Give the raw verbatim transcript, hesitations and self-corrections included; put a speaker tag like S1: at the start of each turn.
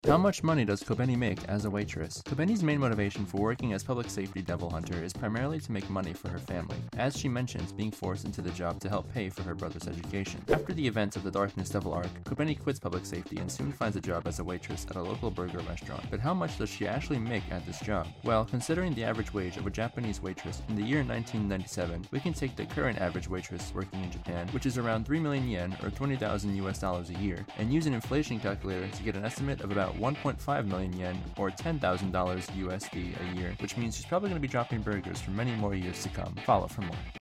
S1: How much money does Kobeni make as a waitress? Kobeni's main motivation for working as public safety devil hunter is primarily to make money for her family, as she mentions being forced into the job to help pay for her brother's education. After the events of the Darkness Devil arc, Kobeni quits public safety and soon finds a job as a waitress at a local burger restaurant. But how much does she actually make at this job? Well, considering the average wage of a Japanese waitress in the year nineteen ninety-seven, we can take the current average waitress working in Japan, which is around three million yen or twenty thousand U S dollars a year, and use an inflation calculator to get an estimate of about one point five million yen or ten thousand dollars U S D a year, which means she's probably going to be dropping burgers for many more years to come. Follow for more.